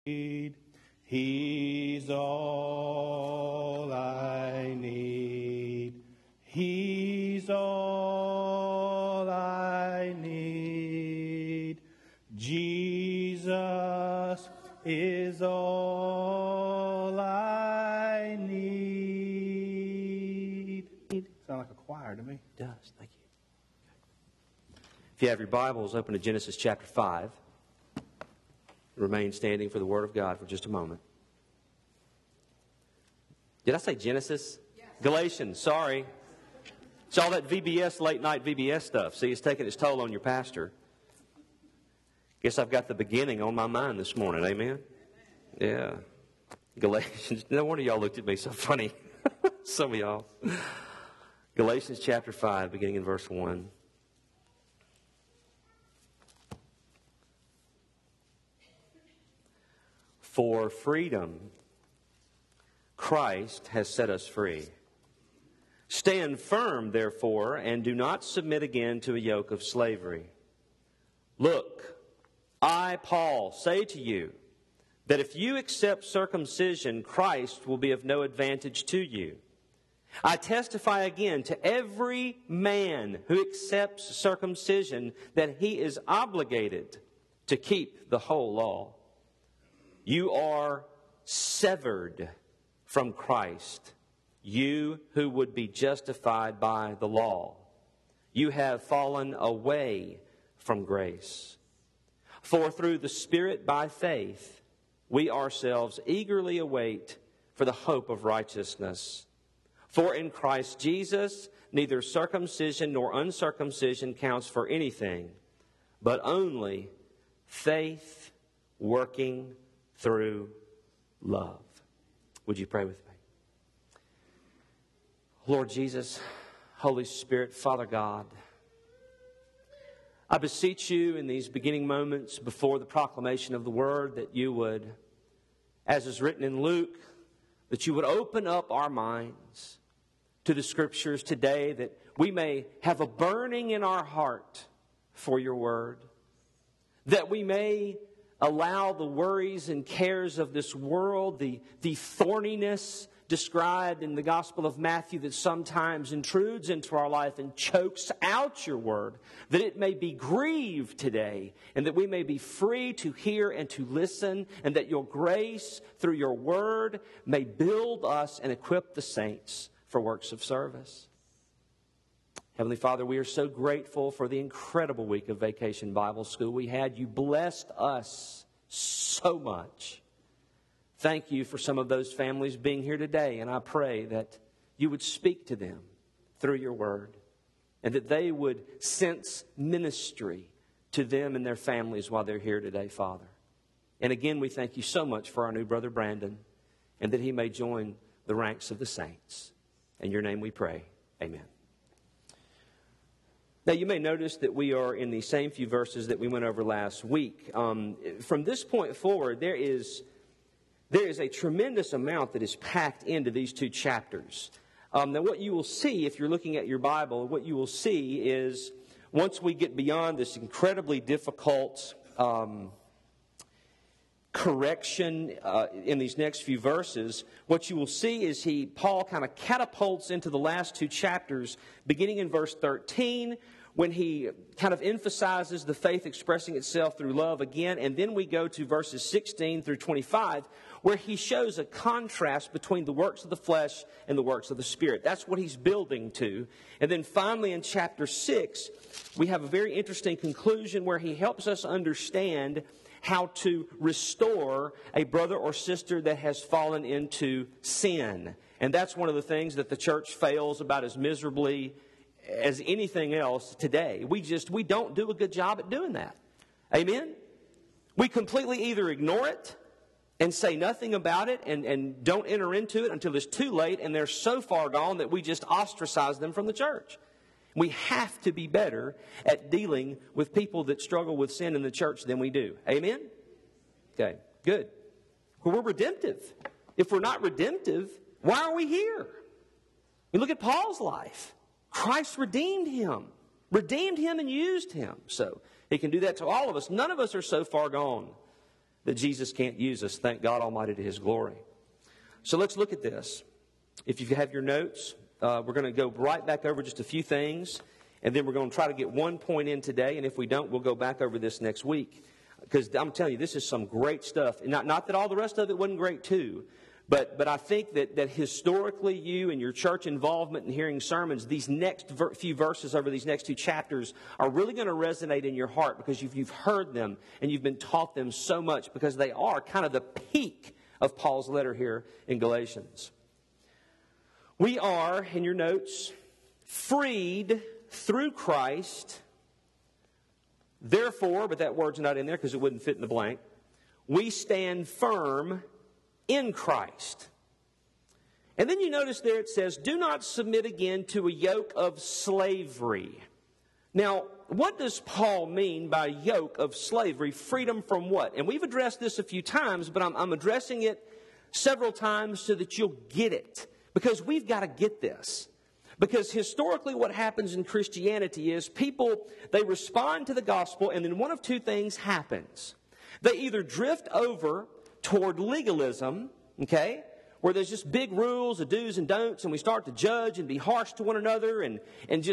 He's all I need. He's all I need. Jesus is all I need. Sound like a choir to me. It does. Thank you. If you have your Bibles, open to Genesis chapter 5. Remain standing for the Word of God for just a moment. Did I say Genesis? Yes. Galatians, sorry. It's all that VBS, late night VBS stuff. See, it's taking its toll on your pastor. Guess I've got the beginning on my mind this morning, amen? Yeah. Galatians, no wonder y'all looked at me so funny. Some of y'all. Galatians chapter 5, beginning in verse 1. For freedom, Christ has set us free. Stand firm, therefore, and do not submit again to a yoke of slavery. Look, I, Paul, say to you that if you accept circumcision, Christ will be of no advantage to you. I testify again to every man who accepts circumcision that he is obligated to keep the whole law. You are severed from Christ, you who would be justified by the law. You have fallen away from grace. For through the Spirit by faith, we ourselves eagerly await for the hope of righteousness. For in Christ Jesus, neither circumcision nor uncircumcision counts for anything, but only faith working through love. Would you pray with me? Lord Jesus, Holy Spirit, Father God, I beseech you in these beginning moments before the proclamation of the Word that you would, as is written in Luke, that you would open up our minds to the Scriptures today, that we may have a burning in our heart for your Word, that we may allow the worries and cares of this world, the thorniness described in the Gospel of Matthew that sometimes intrudes into our life and chokes out your word, that it may be grieved today, and that we may be free to hear and to listen, and that your grace through your word may build us and equip the saints for works of service. Heavenly Father, we are so grateful for the incredible week of Vacation Bible School we had. You blessed us so much. Thank you for some of those families being here today, and I pray that you would speak to them through your word, and that they would sense ministry to them and their families while they're here today, Father. And again, we thank you so much for our new brother Brandon, and that he may join the ranks of the saints. In your name we pray. Amen. Now, you may notice that we are in the same few verses that we went over last week. From this point forward, there is a tremendous amount that is packed into these two chapters. Now, what you will see, if you're looking at your Bible, what you will see is once we get beyond this incredibly difficult correction in these next few verses, what you will see is Paul kind of catapults into the last two chapters, beginning in verse 13, when he kind of emphasizes the faith expressing itself through love again, and then we go to verses 16 through 25, where he shows a contrast between the works of the flesh and the works of the Spirit. That's what he's building to. And then finally in chapter 6, we have a very interesting conclusion where he helps us understand how to restore a brother or sister that has fallen into sin. And that's one of the things that the church fails about as miserably as anything else today. We don't do a good job at doing that. Amen? We completely either ignore it and say nothing about it and don't enter into it until it's too late and they're so far gone that we just ostracize them from the church. We have to be better at dealing with people that struggle with sin in the church than we do. Amen? Okay, good. Well, we're redemptive. If we're not redemptive, why are we here? We look at Paul's life. Christ redeemed him and used him. So he can do that to all of us. None of us are so far gone that Jesus can't use us. Thank God Almighty to His glory. So let's look at this. If you have your notes, we're going to go right back over just a few things, and then we're going to try to get one point in today, and if we don't, we'll go back over this next week. Because I'm telling you, this is some great stuff. Not that all the rest of it wasn't great too, but I think that historically you and your church involvement in hearing sermons, these next few verses over these next two chapters are really going to resonate in your heart because you've heard them and you've been taught them so much, because they are kind of the peak of Paul's letter here in Galatians. We are, in your notes, freed through Christ. Therefore, but that word's not in there because it wouldn't fit in the blank, we stand firm in Christ. And then you notice there it says, do not submit again to a yoke of slavery. Now, what does Paul mean by yoke of slavery? Freedom from what? And we've addressed this a few times, but I'm addressing it several times so that you'll get it. Because we've got to get this. Because historically what happens in Christianity is people, they respond to the gospel and then one of two things happens. They either drift over toward legalism, okay, where there's just big rules of do's and don'ts, and we start to judge and be harsh to one another, and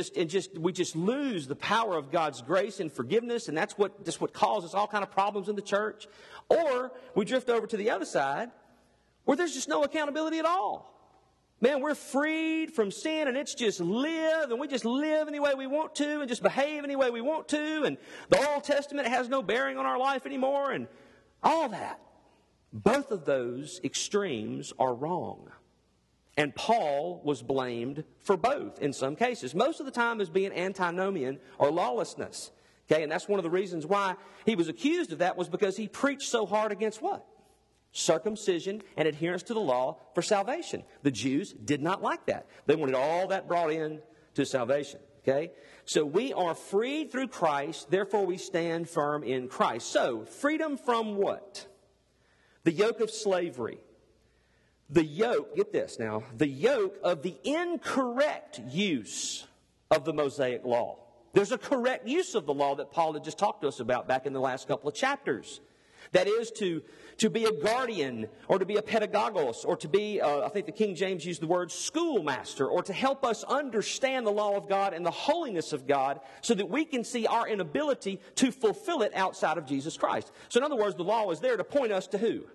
we just lose the power of God's grace and forgiveness, and that's what causes all kind of problems in the church. Or we drift over to the other side, where there's just no accountability at all. Man, we're freed from sin, and it's just live, and we just live any way we want to, and just behave any way we want to, and the Old Testament has no bearing on our life anymore, and all that. Both of those extremes are wrong. And Paul was blamed for both in some cases. Most of the time as being antinomian or lawlessness. Okay, and that's one of the reasons why he was accused of that, was because he preached so hard against what? Circumcision and adherence to the law for salvation. The Jews did not like that. They wanted all that brought in to salvation. Okay? So we are freed through Christ, therefore we stand firm in Christ. So, freedom from what? The yoke of slavery. The yoke, get this now, the yoke of the incorrect use of the Mosaic law. There's a correct use of the law that Paul had just talked to us about back in the last couple of chapters. That is to be a guardian, or to be a pedagogos, or to be, I think the King James used the word schoolmaster, or to help us understand the law of God and the holiness of God so that we can see our inability to fulfill it outside of Jesus Christ. So in other words, the law is there to point us to who?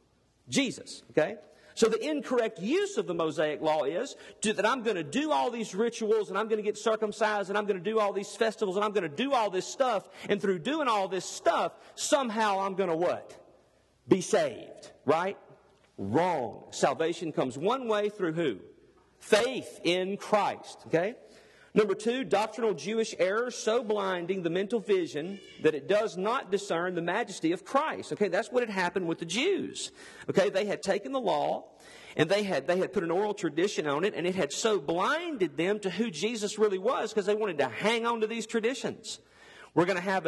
Jesus, okay? So the incorrect use of the Mosaic law is that I'm going to do all these rituals, and I'm going to get circumcised, and I'm going to do all these festivals, and I'm going to do all this stuff, and through doing all this stuff, somehow I'm going to what? Be saved, right? Wrong. Salvation comes one way, through who? Faith in Christ, okay? Number two, doctrinal Jewish errors so blinding the mental vision that it does not discern the majesty of Christ. Okay, that's what had happened with the Jews. Okay, they had taken the law and they had put an oral tradition on it, and it had so blinded them to who Jesus really was because they wanted to hang on to these traditions. We're going to have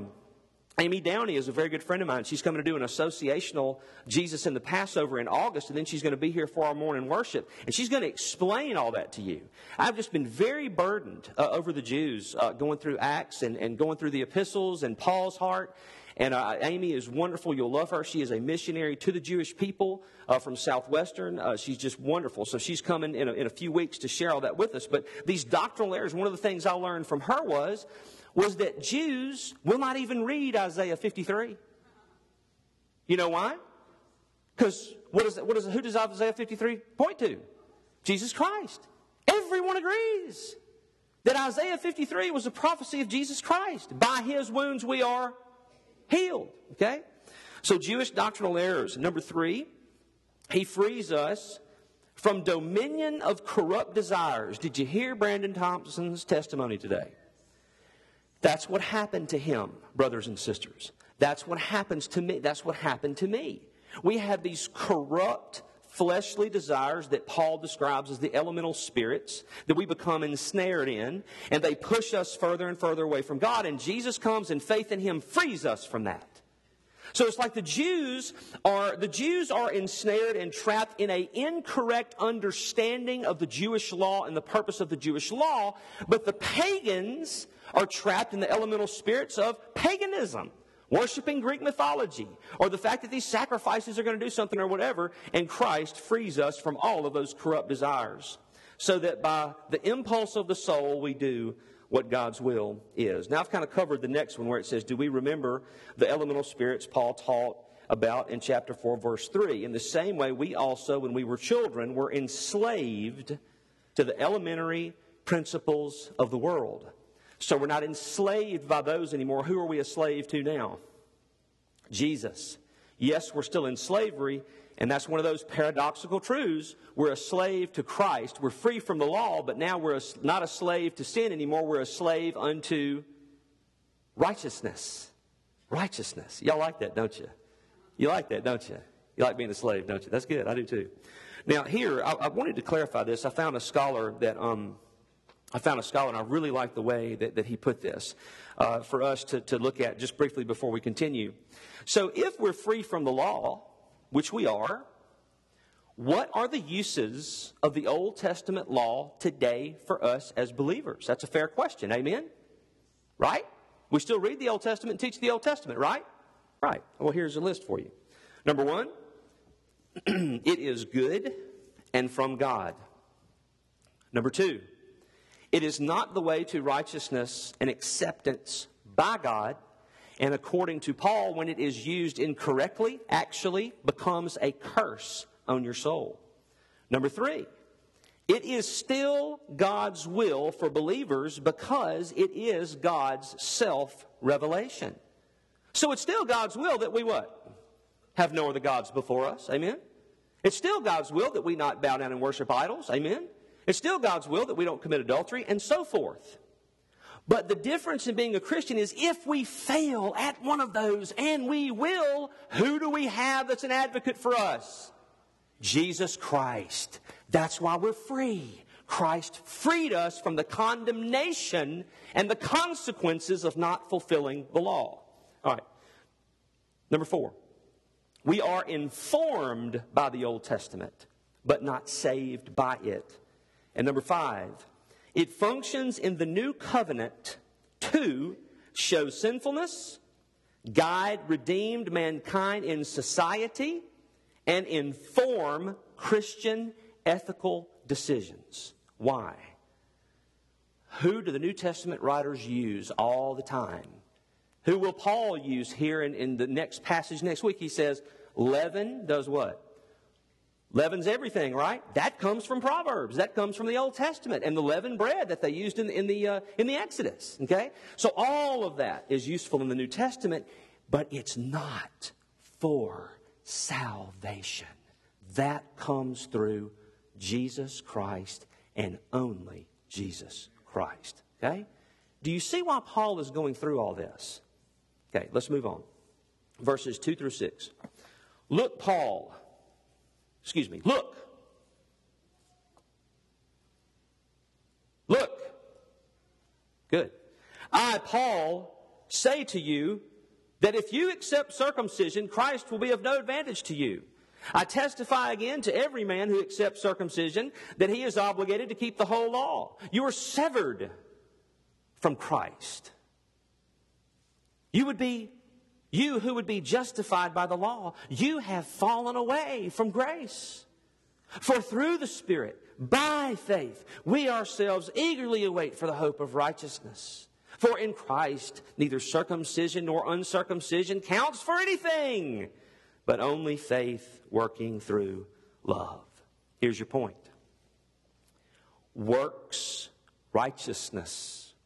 Amy Downey is a very good friend of mine. She's coming to do an associational Jesus in the Passover in August, and then she's going to be here for our morning worship. And she's going to explain all that to you. I've just been very burdened over the Jews going through Acts and going through the epistles and Paul's heart. And Amy is wonderful. You'll love her. She is a missionary to the Jewish people from Southwestern. She's just wonderful. So she's coming in a few weeks to share all that with us. But these doctrinal errors, one of the things I learned from her was that Jews will not even read Isaiah 53. You know why? Because who does Isaiah 53 point to? Jesus Christ. Everyone agrees that Isaiah 53 was a prophecy of Jesus Christ. By His wounds we are healed. Okay? So Jewish doctrinal errors. Number three, He frees us from dominion of corrupt desires. Did you hear Brandon Thompson's testimony today? That's what happened to him, brothers and sisters. That's what happens to me. That's what happened to me. We have these corrupt, fleshly desires that Paul describes as the elemental spirits that we become ensnared in, and they push us further and further away from God, and Jesus comes and faith in Him frees us from that. So it's like the Jews are ensnared and trapped in an incorrect understanding of the Jewish law and the purpose of the Jewish law, but the pagans are trapped in the elemental spirits of paganism. worshiping Greek mythology, or the fact that these sacrifices are going to do something or whatever, and Christ frees us from all of those corrupt desires, so that by the impulse of the soul we do what God's will is. Now I've kind of covered the next one where it says, do we remember the elemental spirits Paul taught about in chapter 4, verse 3? In the same way, we also, when we were children, were enslaved to the elementary principles of the world. So we're not enslaved by those anymore. Who are we a slave to now? Jesus. Yes, we're still in slavery, and that's one of those paradoxical truths. We're a slave to Christ. We're free from the law, but now we're not a slave to sin anymore. We're a slave unto righteousness. Righteousness. Y'all like that, don't you? You like that, don't you? You like being a slave, don't you? That's good. I do too. Now here, I wanted to clarify this. I found a scholar, and I really like the way that he put this for us to look at just briefly before we continue. So if we're free from the law, which we are, what are the uses of the Old Testament law today for us as believers? That's a fair question. Amen? Right? We still read the Old Testament and teach the Old Testament, right? Right. Well, here's a list for you. Number one, it is good and from God. Number two, it is not the way to righteousness and acceptance by God. And according to Paul, when it is used incorrectly, actually becomes a curse on your soul. Number three, it is still God's will for believers because it is God's self-revelation. So it's still God's will that we what? Have no other gods before us. Amen? It's still God's will that we not bow down and worship idols. Amen? It's still God's will that we don't commit adultery and so forth. But the difference in being a Christian is if we fail at one of those, and we will, who do we have that's an advocate for us? Jesus Christ. That's why we're free. Christ freed us from the condemnation and the consequences of not fulfilling the law. All right. Number four. We are informed by the Old Testament, but not saved by it. And number five. It functions in the new covenant to show sinfulness, guide redeemed mankind in society, and inform Christian ethical decisions. Why? Who do the New Testament writers use all the time? Who will Paul use here in the next passage next week? He says, leaven does what? Leaven's everything, right? That comes from Proverbs. That comes from the Old Testament and the leavened bread that they used in the Exodus. Okay, so all of that is useful in the New Testament, but it's not for salvation. That comes through Jesus Christ and only Jesus Christ. Okay, do you see why Paul is going through all this? Okay, let's move on. Verses 2 through 6. Look. Good. I, Paul, say to you that if you accept circumcision, Christ will be of no advantage to you. I testify again to every man who accepts circumcision that he is obligated to keep the whole law. You are severed from Christ. You who would be justified by the law, you have fallen away from grace. For through the Spirit, by faith, we ourselves eagerly await for the hope of righteousness. For in Christ, neither circumcision nor uncircumcision counts for anything, but only faith working through love. Here's your point. Works righteousness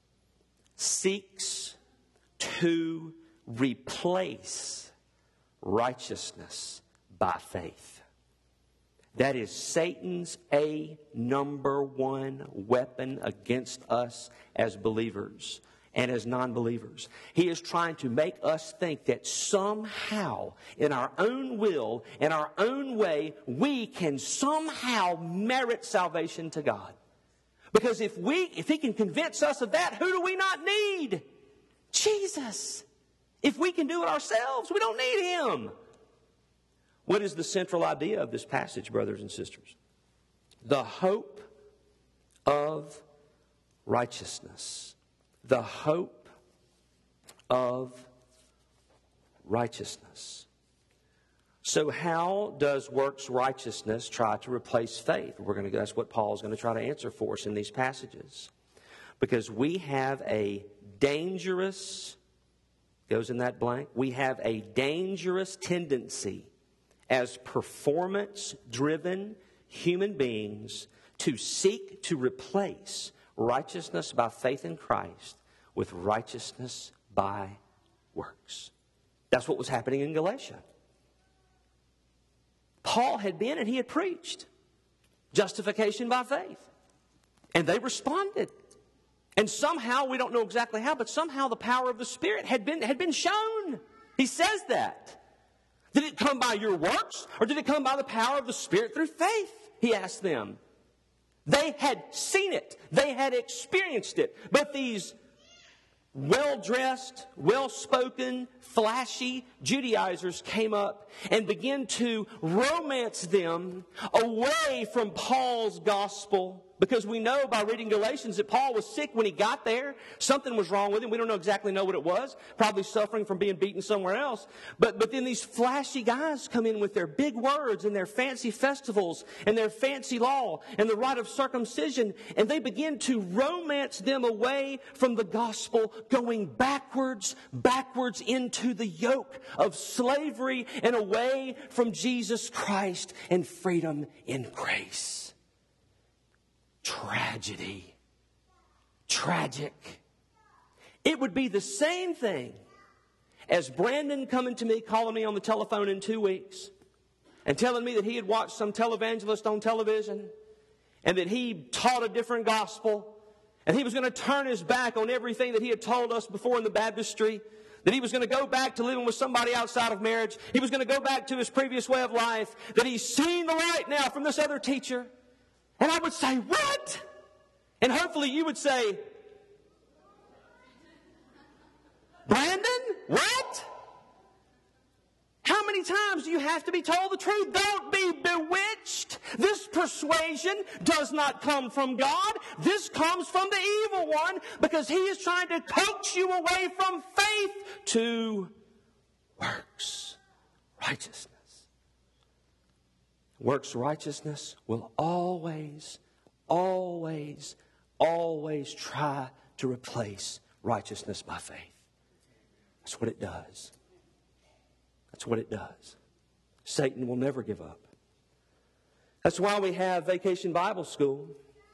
seeks to replace righteousness by faith. That is Satan's number one weapon against us as believers and as non-believers. He is trying to make us think that somehow, in our own will, in our own way, we can somehow merit salvation to God. Because if he can convince us of that, who do we not need? Jesus. If we can do it ourselves, we don't need him. What is the central idea of this passage, brothers and sisters? The hope of righteousness. The hope of righteousness. So how does works righteousness try to replace faith? That's what Paul is going to try to answer for us in these passages. Because we have a dangerous, goes in that blank, we have a dangerous tendency as performance-driven human beings to seek to replace righteousness by faith in Christ with righteousness by works. That's what was happening in Galatia. Paul had been and he had preached justification by faith. And they responded. And somehow, we don't know exactly how, but somehow the power of the Spirit had been shown. He says that. Did it come by your works, or did it come by the power of the Spirit through faith? He asked them. They had seen it. They had experienced it. But these well-dressed, well-spoken, flashy Judaizers came up and began to romance them away from Paul's gospel. Because we know by reading Galatians that Paul was sick when he got there. Something was wrong with him. We don't exactly know what it was. Probably suffering from being beaten somewhere else. But then these flashy guys come in with their big words and their fancy festivals and their fancy law and the rite of circumcision. And they begin to romance them away from the gospel, going backwards into the yoke of slavery and away from Jesus Christ and freedom in grace. Tragedy. Tragic. It would be the same thing as Brandon coming to me, calling me on the telephone in 2 weeks and telling me that he had watched some televangelist on television and that he taught a different gospel and he was going to turn his back on everything that he had told us before in the baptistry, that he was going to go back to living with somebody outside of marriage, he was going to go back to his previous way of life, that he's seen the light now from this other teacher. And I would say, what? And hopefully you would say, Brandon, what? How many times do you have to be told the truth? Don't be bewitched. This persuasion does not come from God. This comes from the evil one because he is trying to coax you away from faith to works righteousness. Works righteousness will always try to replace righteousness by faith. That's what it does. That's what it does. Satan will never give up. That's why we have Vacation Bible School.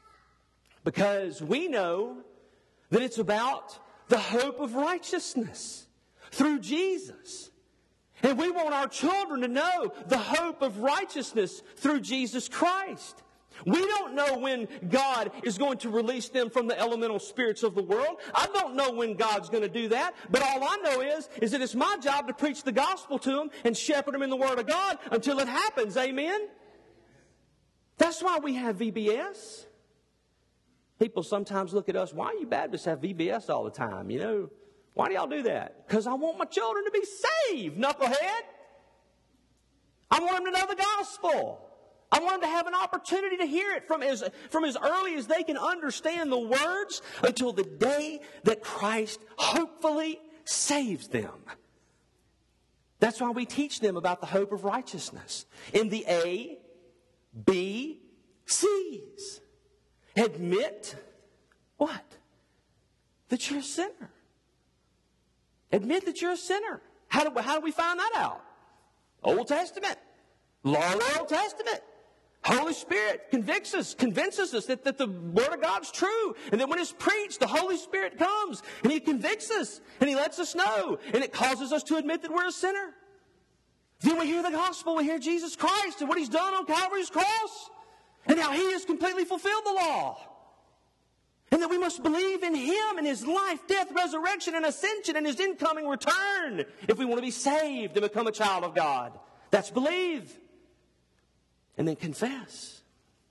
Because we know that it's about the hope of righteousness through Jesus. And we want our children to know the hope of righteousness through Jesus Christ. We don't know when God is going to release them from the elemental spirits of the world. I don't know when God's going to do that. But all I know is that it's my job to preach the gospel to them and shepherd them in the Word of God until it happens. Amen? That's why we have VBS. People sometimes look at us, why do you Baptists have VBS all the time? Why do y'all do that? Because I want my children to be saved, knucklehead. I want them to know the gospel. I want them to have an opportunity to hear it from as early as they can understand the words until the day that Christ hopefully saves them. That's why we teach them about the hope of righteousness in the A, B, C's. Admit what? That you're a sinner. Admit that you're a sinner. How do we find that out? Old Testament. Law of the Old Testament. Holy Spirit convinces us that the Word of God's true. And that when it's preached, the Holy Spirit comes and He convicts us and He lets us know. And it causes us to admit that we're a sinner. Then we hear the gospel. We hear Jesus Christ and what He's done on Calvary's cross. And how He has completely fulfilled the law. And that we must believe in Him and His life, death, resurrection, and ascension, and His incoming return if we want to be saved and become a child of God. That's believe. And then confess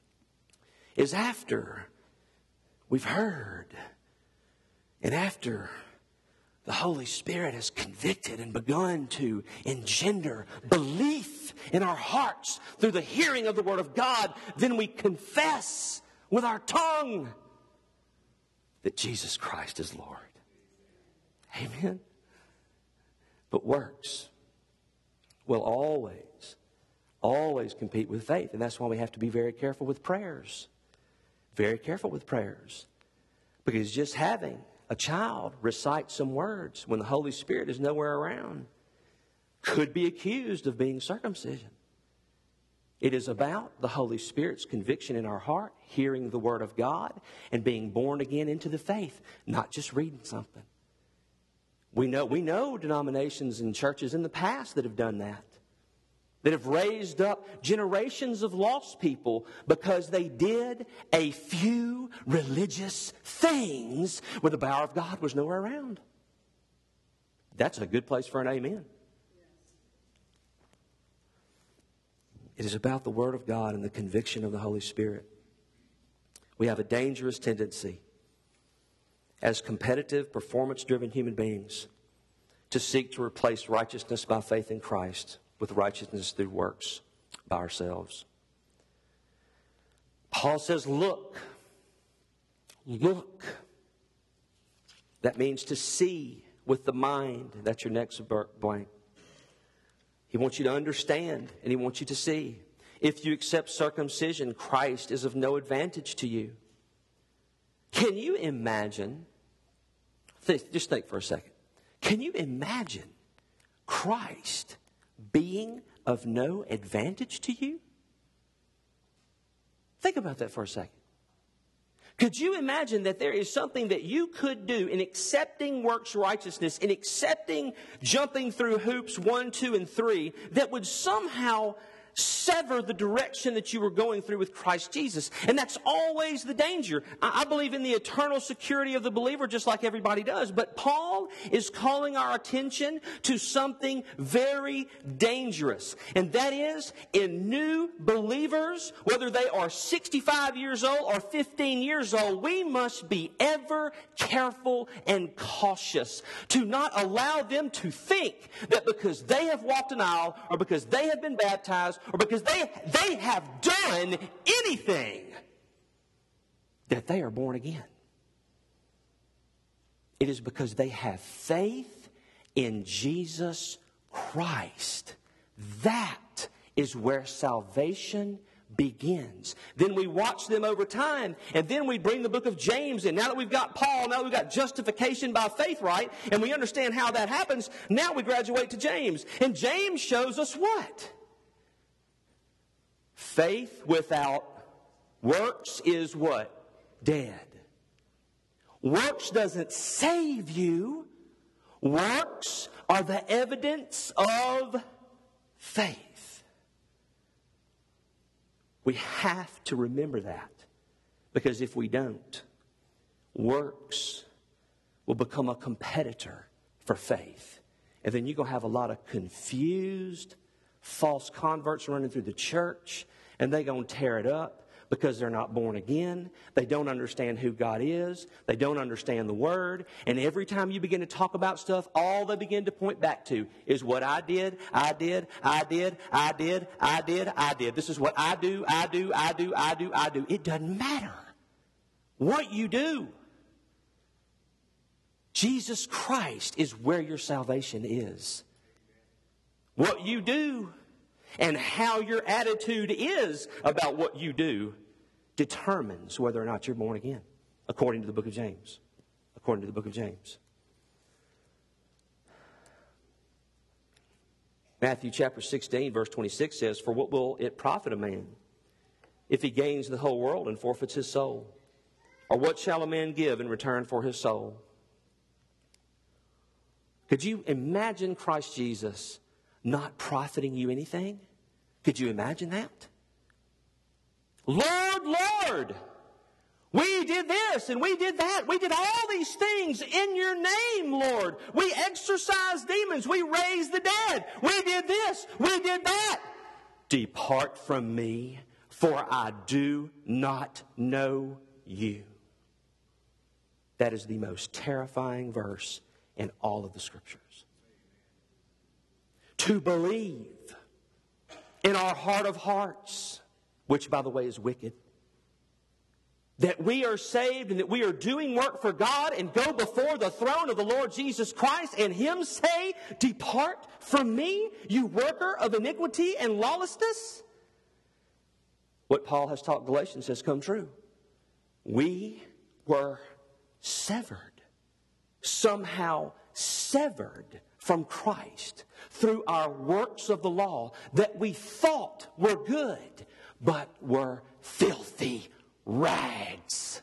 is after we've heard and after the Holy Spirit has convicted and begun to engender belief in our hearts through the hearing of the Word of God, then we confess with our tongue that Jesus Christ is Lord. Amen. But works will always compete with faith. And that's why we have to be very careful with prayers. Very careful with prayers. Because just having a child recite some words when the Holy Spirit is nowhere around could be accused of being circumcision. It is about the Holy Spirit's conviction in our heart, hearing the Word of God, and being born again into the faith, not just reading something. We know denominations and churches in the past that have done that have raised up generations of lost people because they did a few religious things where the power of God was nowhere around. That's a good place for an amen. It is about the Word of God and the conviction of the Holy Spirit. We have a dangerous tendency as competitive, performance-driven human beings to seek to replace righteousness by faith in Christ with righteousness through works by ourselves. Paul says, look. That means to see with the mind. That's your next blank. He wants you to understand, and he wants you to see. If you accept circumcision, Christ is of no advantage to you. Can you imagine? Just think for a second. Can you imagine Christ being of no advantage to you? Think about that for a second. Could you imagine that there is something that you could do in accepting works righteousness, in accepting jumping through hoops 1, 2, and 3, that would somehow sever the direction that you were going through with Christ Jesus? And that's always the danger. I believe in the eternal security of the believer just like everybody does. But Paul is calling our attention to something very dangerous. And that is in new believers, whether they are 65 years old or 15 years old, we must be ever careful and cautious to not allow them to think that because they have walked an aisle or because they have been baptized or because they have done anything, that they are born again. It is because they have faith in Jesus Christ. That is where salvation begins. Then we watch them over time, and then we bring the book of James in. Now that we've got Paul, now we've got justification by faith, right? And we understand how that happens. Now we graduate to James. And James shows us what? Faith without works is what? Dead. Works doesn't save you. Works are the evidence of faith. We have to remember that. Because if we don't, works will become a competitor for faith. And then you're going to have a lot of confused, false converts running through the church, and they're going to tear it up because they're not born again. They don't understand who God is. They don't understand the Word. And every time you begin to talk about stuff, all they begin to point back to is what I did. This is what I do. It doesn't matter what you do. Jesus Christ is where your salvation is. What you do and how your attitude is about what you do determines whether or not you're born again, according to the book of James. According to the book of James. Matthew chapter 16, verse 26 says, "For what will it profit a man if he gains the whole world and forfeits his soul? Or what shall a man give in return for his soul?" Could you imagine Christ Jesus not profiting you anything? Could you imagine that? Lord, Lord, we did this and we did that. We did all these things in your name, Lord. We exorcised demons. We raised the dead. We did this. We did that. Depart from me, for I do not know you. That is the most terrifying verse in all of the Scriptures. To believe in our heart of hearts, which, by the way, is wicked, that we are saved and that we are doing work for God and go before the throne of the Lord Jesus Christ and Him say, "Depart from me, you worker of iniquity and lawlessness"? What Paul has taught Galatians has come true. We were severed, somehow severed from Christ through our works of the law that we thought were good, but were filthy rags.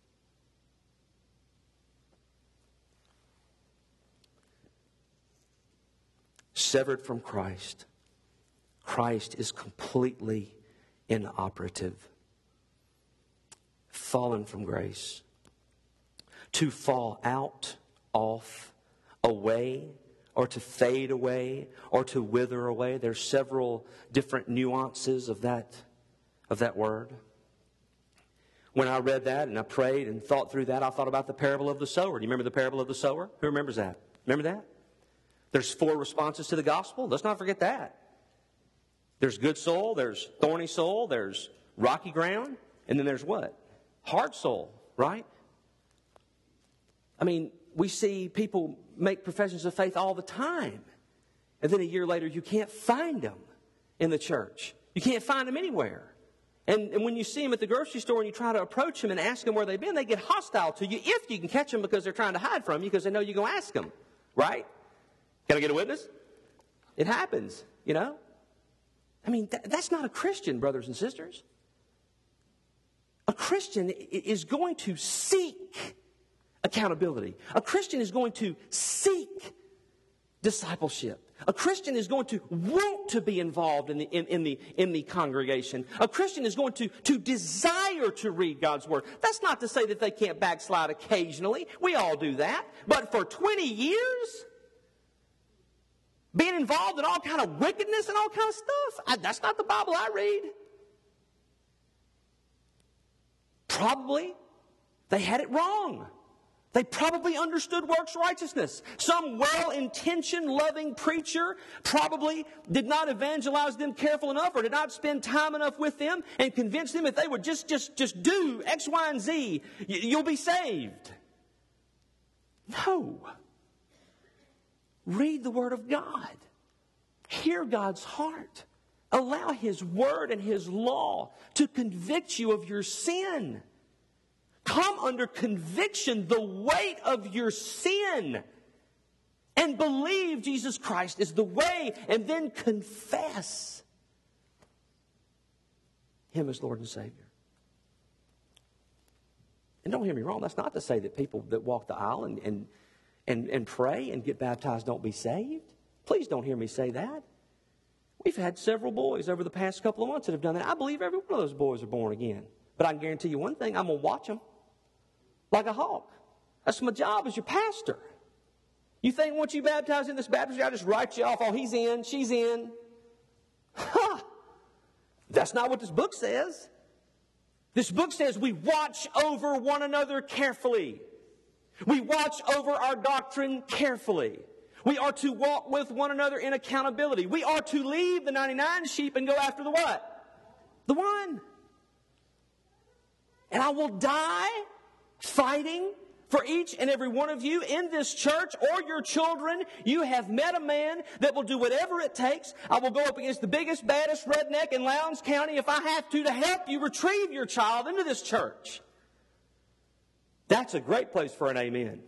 Severed from Christ. Christ is completely inoperative. Fallen from grace. To fall out, off, away, or to fade away, or to wither away. There's several different nuances of that word. When I read that and I prayed and thought through that, I thought about the parable of the sower. Do you remember the parable of the sower? Who remembers that? Remember that? There's 4 responses to the gospel. Let's not forget that. There's good soil, there's thorny soil, there's rocky ground, and then there's what? Hard soil, right? I mean, we see people make professions of faith all the time. And then a year later, you can't find them in the church. You can't find them anywhere. And when you see them at the grocery store and you try to approach them and ask them where they've been, they get hostile to you if you can catch them because they're trying to hide from you because they know you're going to ask them. Right? Can I get a witness? It happens, you know. I mean, that's not a Christian, brothers and sisters. A Christian is going to seek accountability. A Christian is going to seek discipleship. A Christian is going to want to be involved in the congregation. A Christian is going to desire to read God's Word. That's not to say that they can't backslide occasionally. We all do that. But for 20 years, being involved in all kind of wickedness and all kind of stuff, that's not the Bible I read. Probably they had it wrong. They probably understood works righteousness. Some well-intentioned, loving preacher probably did not evangelize them careful enough or did not spend time enough with them and convince them if they would just do X, Y, and Z, you'll be saved. No. Read the Word of God. Hear God's heart. Allow His Word and His law to convict you of your sin. Come under conviction, the weight of your sin, and believe Jesus Christ is the way, and then confess Him as Lord and Savior. And don't hear me wrong, that's not to say that people that walk the aisle and pray and get baptized don't be saved. Please don't hear me say that. We've had several boys over the past couple of months that have done that. I believe every one of those boys are born again. But I can guarantee you one thing, I'm going to watch them. Like a hawk. That's my job as your pastor. You think once you baptize in this baptistry, I just write you off, oh, he's in, she's in. Ha! That's not what this book says. This book says we watch over one another carefully. We watch over our doctrine carefully. We are to walk with one another in accountability. We are to leave the 99 sheep and go after the what? The one. And I will die fighting for each and every one of you in this church or your children. You have met a man that will do whatever it takes. I will go up against the biggest, baddest redneck in Lowndes County if I have to help you retrieve your child into this church. That's a great place for an amen.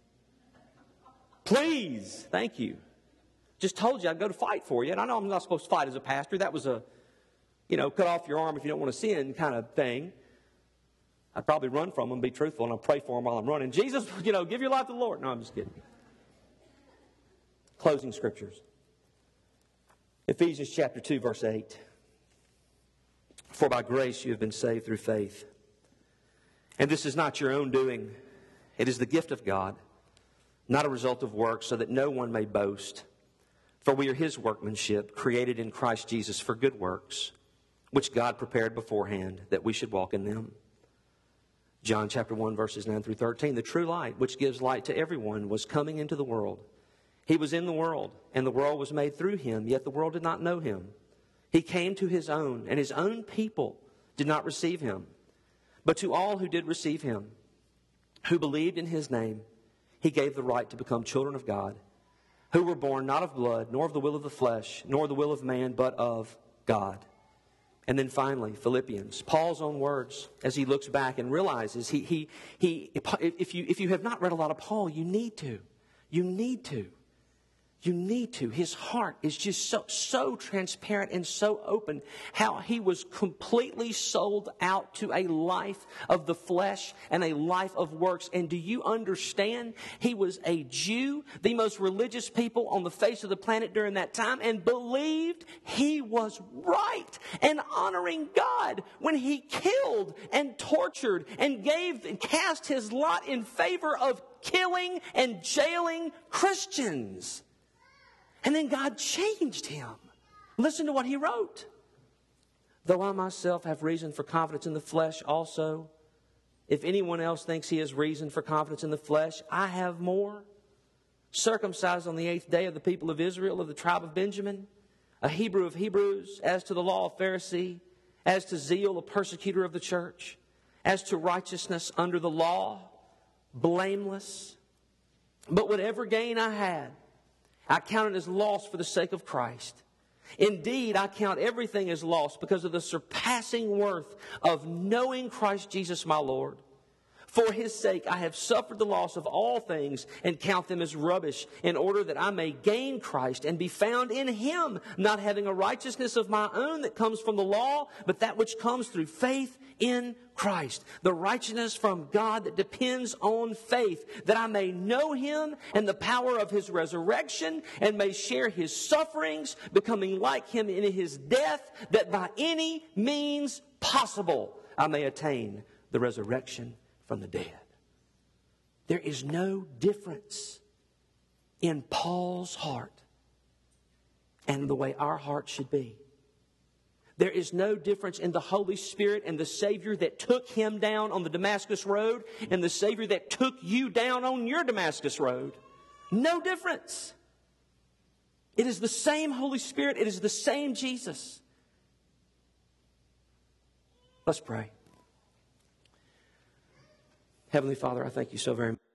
Please. Thank you. Just told you I'd go to fight for you. And I know I'm not supposed to fight as a pastor. That was a, cut off your arm if you don't want to sin kind of thing. I'd probably run from them, be truthful, and I'll pray for them while I'm running. Jesus, give your life to the Lord. No, I'm just kidding. Closing scriptures. Ephesians chapter 2, verse 8. For by grace you have been saved through faith. And this is not your own doing. It is the gift of God, not a result of works, so that no one may boast. For we are His workmanship, created in Christ Jesus for good works, which God prepared beforehand that we should walk in them. John chapter 1, verses 9 through 13. The true light, which gives light to everyone, was coming into the world. He was in the world, and the world was made through Him, yet the world did not know Him. He came to His own, and His own people did not receive Him. But to all who did receive him, who believed in his name, he gave the right to become children of God, who were born not of blood, nor of the will of the flesh, nor the will of man, but of God. And then finally, Philippians, Paul's own words, as he looks back and realizes if you have not read a lot of Paul, you need to. You need to. You need to. His heart is just so transparent and so open. How he was completely sold out to a life of the flesh and a life of works. And do you understand? He was a Jew, the most religious people on the face of the planet during that time, and believed he was right and honoring God when he killed and tortured and cast his lot in favor of killing and jailing Christians. And then God changed him. Listen to what he wrote. Though I myself have reason for confidence in the flesh also, if anyone else thinks he has reason for confidence in the flesh, I have more. Circumcised on the 8th day of the people of Israel, of the tribe of Benjamin, a Hebrew of Hebrews, as to the law, a Pharisee, as to zeal, a persecutor of the church, as to righteousness under the law, blameless. But whatever gain I had, I count it as loss for the sake of Christ. Indeed, I count everything as loss because of the surpassing worth of knowing Christ Jesus my Lord. For his sake I have suffered the loss of all things and count them as rubbish, in order that I may gain Christ and be found in him, not having a righteousness of my own that comes from the law, but that which comes through faith in Christ. The righteousness from God that depends on faith, that I may know him and the power of his resurrection, and may share his sufferings, becoming like him in his death, that by any means possible I may attain the resurrection from the dead. There is no difference in Paul's heart and the way our heart should be. There is no difference in the Holy Spirit and the Savior that took him down on the Damascus Road and the Savior that took you down on your Damascus Road. No difference. It is the same Holy Spirit. It is the same Jesus. Let's pray. Heavenly Father, I thank you so very much.